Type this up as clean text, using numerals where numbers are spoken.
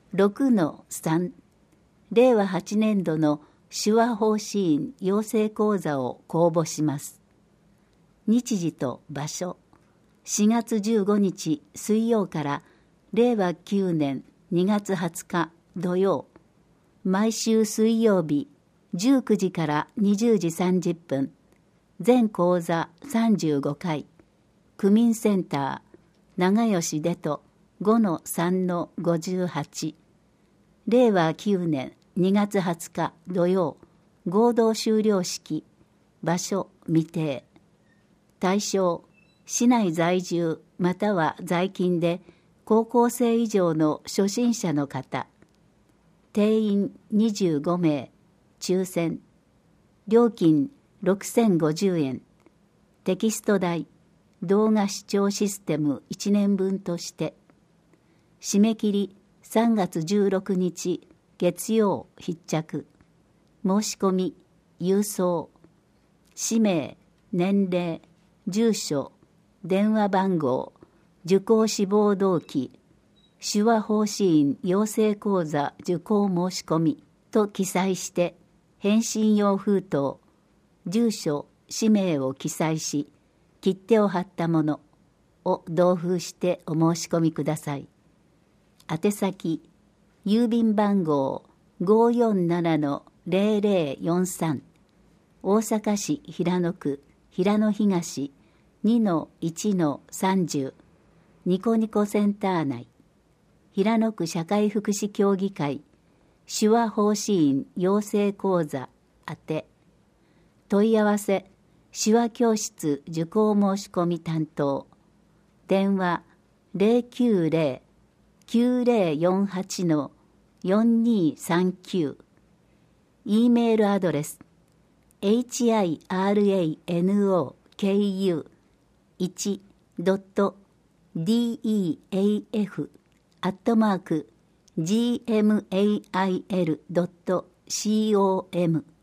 6-3 令和8年度の手話法師院養成講座を公募します。日時と場所、4月15日水曜から令和9年2月20日土曜、毎週水曜日19時から20時30分、全講座35回、区民センター、長吉出と5-3-58、令和9年2月20日土曜、合同修了式、場所未定。対象、市内在住または在勤で高校生以上の初心者の方。定員25名、抽選。料金6050円。テキスト代、動画視聴システム1年分として。締め切り3月16日月曜必着。申し込み、郵送。氏名、年齢、住所、電話番号、受講志望動機、手話法師院養成講座受講申し込みと記載して返信用封筒、住所、氏名を記載し切手を貼ったものを同封してお申し込みください。宛先、郵便番号 547-0043 大阪市平野区平野東 2-1-30 ニコニコセンター内、平野区社会福祉協議会手話法師院養成講座宛て。問い合わせ、手話教室受講申し込み担当。電話 090-9048-4239。E メールアドレス hiranoku1.deaf@gmail.com